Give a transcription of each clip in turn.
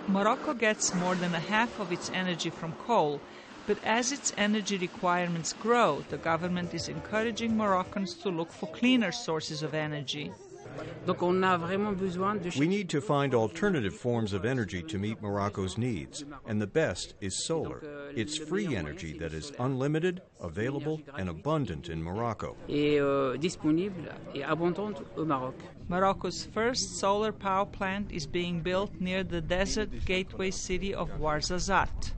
Morocco gets more than a half of its energy from coal, but as its energy requirements grow, the government is encouraging Moroccans to look for cleaner sources of energy. We need to find alternative forms of energy to meet Morocco's needs, and the best is solar. It's free energy that is unlimited, available, and abundant in Morocco. Morocco's first solar power plant is being built near the desert gateway city of Ouarzazate.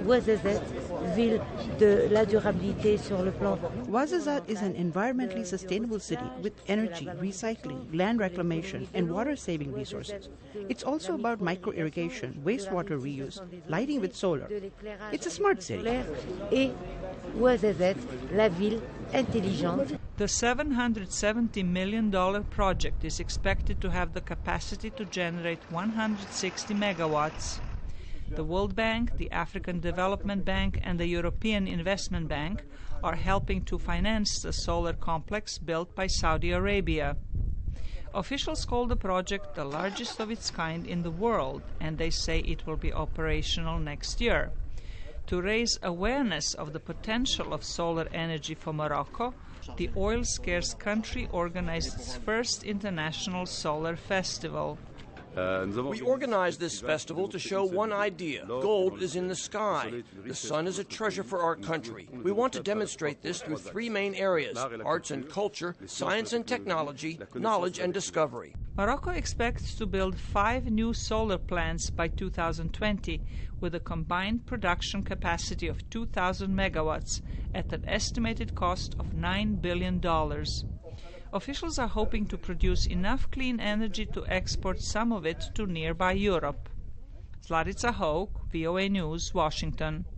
Ouarzazate is an environmentally sustainable city with energy, recycling, land reclamation, and water-saving resources. It's also about micro-irrigation, wastewater reuse, lighting with solar. It's a smart city. The $770 million project is expected to have the capacity to generate 160 megawatts. The World Bank, the African Development Bank, and the European Investment Bank are helping to finance the solar complex built by Saudi Arabia. Officials call the project the largest of its kind in the world, and they say it will be operational next year. To raise awareness of the potential of solar energy for Morocco, the oil-scarce country organized its first international solar festival. We organized this festival to show one idea. Gold is in the sky. The sun is a treasure for our country. We want to demonstrate this through three main areas: arts and culture, science and technology, knowledge and discovery. Morocco expects to build 5 new solar plants by 2020 with a combined production capacity of 2,000 megawatts at an estimated cost of $9 billion. Officials are hoping to produce enough clean energy to export some of it to nearby Europe. Zlarica Hoke, VOA News, Washington.